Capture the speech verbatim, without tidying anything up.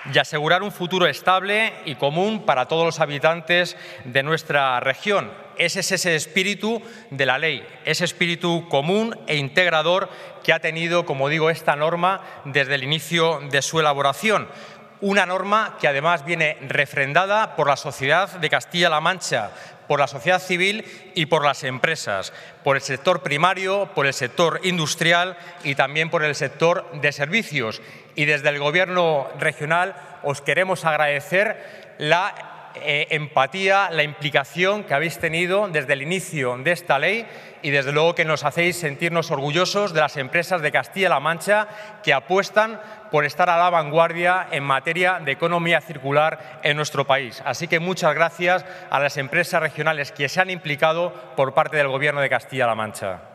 y asegurar un futuro estable y común para todos los habitantes de nuestra región. Ese es ese espíritu de la ley, ese espíritu común e integrador que ha tenido, como digo, esta norma desde el inicio de su elaboración. Una norma que además viene refrendada por la sociedad de Castilla-La Mancha, por la sociedad civil y por las empresas, por el sector primario, por el sector industrial y también por el sector de servicios. Y desde el Gobierno regional os queremos agradecer la eh, empatía, la implicación que habéis tenido desde el inicio de esta ley y desde luego que nos hacéis sentirnos orgullosos de las empresas de Castilla-La Mancha que apuestan por estar a la vanguardia en materia de economía circular en nuestro país. Así que muchas gracias a las empresas regionales que se han implicado por parte del Gobierno de Castilla-La Mancha.